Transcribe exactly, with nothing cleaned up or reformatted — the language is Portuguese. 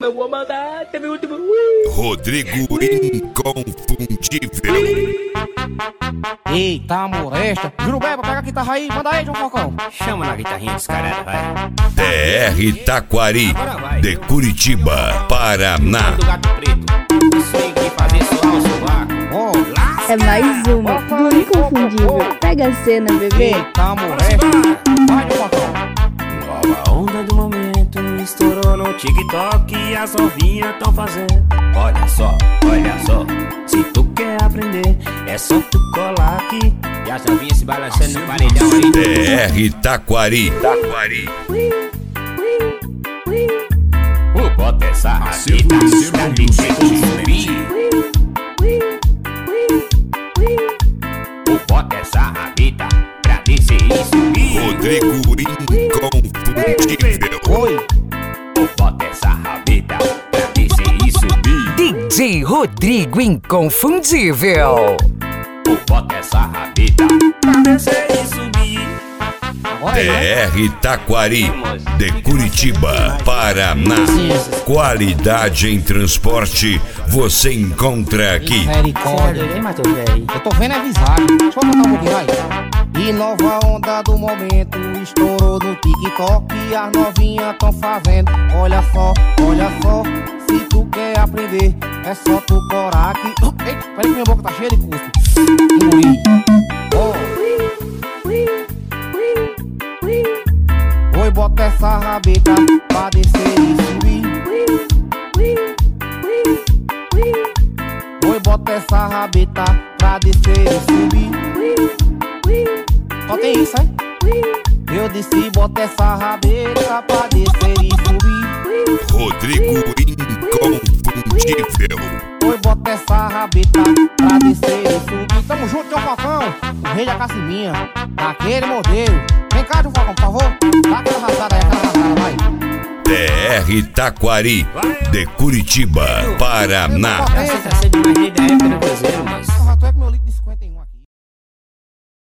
Eu vou mandar, teve o último. Rodrigo Inconfundível. Eita, molesta. Jurubeba, pega a guitarra aí, manda aí, João Falcão. Chama na guitarrinha descarada, vai. T R Taquari, de Curitiba, Paraná. Do Gato Preto. Isso aí que fazer suar o sovaco. Oh, É mais uma do Inconfundível. Pega a cena, bebê. eita, molesta. Vai, João Falcão. Nova onda do momento estourou no TikTok e as novinhas tão fazendo. Olha só, olha só, se tu quer aprender, é só tu colar aqui. E as novinhas se balançando no paredão aí. T R Taquari. Taquari. O bota essa rabita pra descer e subir. O bota essa rabita pra descer e subir. Rodrigo Inconfundível. Oi. O bota essa rabita pra descer e subir. D J Rodrigo Inconfundível. O bota essa rabita pra descer e subir. Agora T aí, né? R Taquari, de Curitiba, Paraná. Qualidade em transporte você encontra aqui. Misericórdia. hein, Matheus, velho? Eu tô vendo é visagem. Deixa eu botar um pouquinho, vai. E nova onda do momento estourou no TikTok e as novinhas tão fazendo. Olha só, olha só, se tu quer aprender, é só tu corar aqui. Eita, peraí que minha boca tá cheia de cuspe. Engoli. Oh. Oi, bota essa rabeta pra descer e subir. Oi, bota essa rabeta pra descer e subir. Só tem isso, hein? Eu disse, bota essa rabeta pra descer e subir. Rodrigo Inconfundível. Oi, bota essa rabeta pra descer e subir. Tamo junto, João Falcão, o rei da cacimbinha, daquele modelo. Vem cá, João Falcão, por favor. Dá aquela arrasada aí, aquela arrasada, vai. T R Taquari, de Curitiba, Paraná. Essa tá sendo mais da época do Cruzeiro, mas Porra, tu é